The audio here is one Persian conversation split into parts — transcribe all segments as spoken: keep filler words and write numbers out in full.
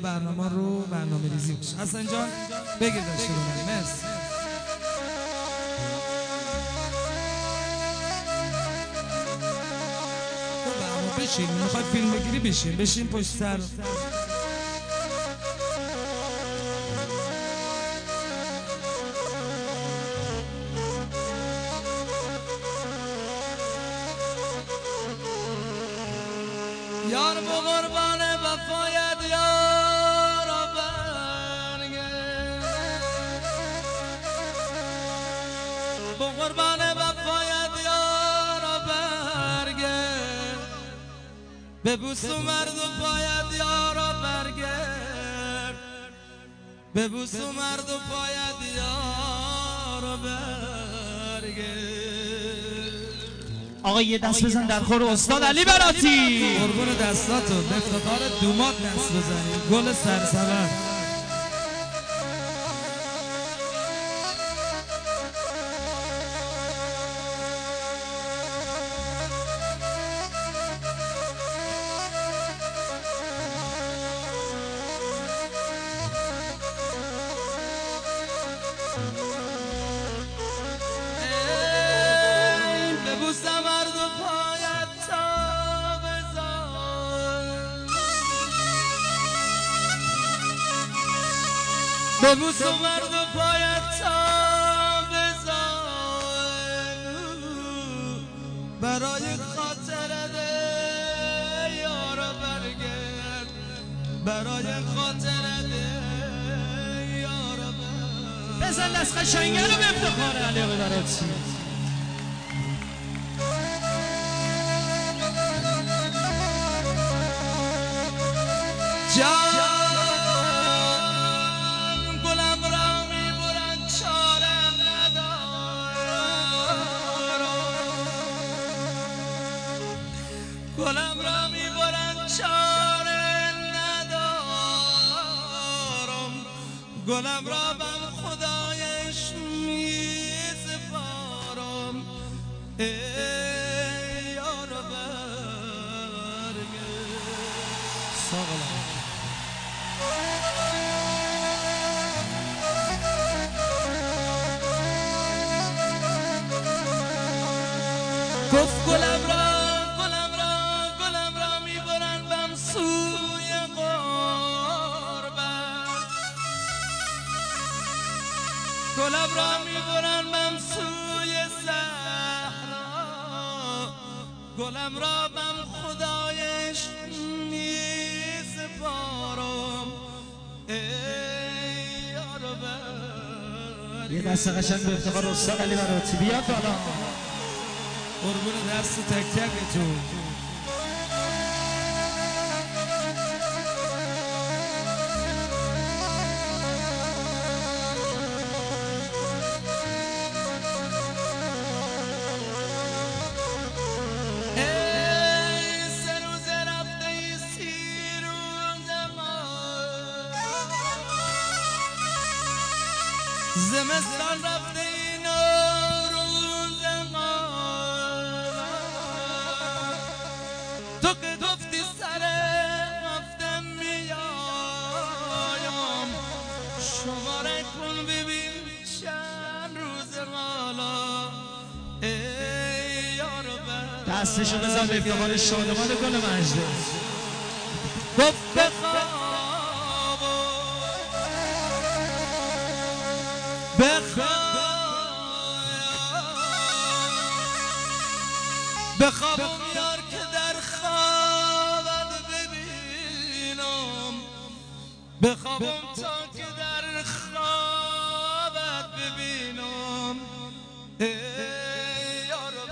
برنامه رو برنامه ریزی بشه. حسن جان بگیر داشته باشید. مرسی. بشین میخواد فیلم بگیری بشین بشین پشت سر. یار با قربان وفایت یار برگرد، با قربان وفایت یار برگرد، ببوس و مرد و پایت یارا برگرد، ببوس و مرد و پایت یارا برگرد. آقا یه دست بزن در خور استاد علی براتی. قربون دستاتو به افتخار دومات دست بزنی. گل سرسبد. ببوس و مرد و پایت تا بزن، برای خاطر ده یارا برگرد، برای خاطر ده یارا برگرد. بزن دست قشنگه رو به افتخار علی براتی. جان گلم را میبرن چاره ندارم، گلم را بم خدایش میسپارم. ای یارو برگرد ساغلم. گفت گلم را گلم را میبرن من سوی صحرا، گلم را بم خدایش میسپارم. ای یارو برگرد. یه دست قشنگ به افتخار استاد علی براتی بیاد بالا. قربون دست تک تکتون. زمستان رفته این روز ما، تو که گفتی سر هفته میایم، شماره کن ببین چند روز حالا. ای یارو برگرد. دستشو بزن به افتخار شادمان گل مجده. گفت بخواب بخواب بخوابم یار که در خوابت ببینم، بخوابم تا که در خوابت ببینم. ای یارو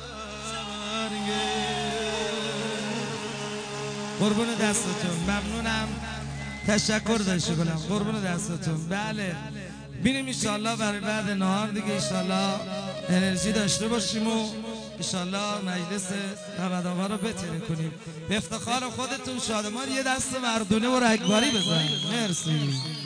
برگرد. قربون دستتون ممنونم. تشکر داشته گلم. قربون دستتون. بله بینیم ایشالله برای بعد نهار دیگه ایشالله انرژی داشته باشیم و ایشالله مجلس نود آقا رو بتره کنیم. به افتخار خودتون شادمان یه دست مردونه و رگباری بزنید. مرسی.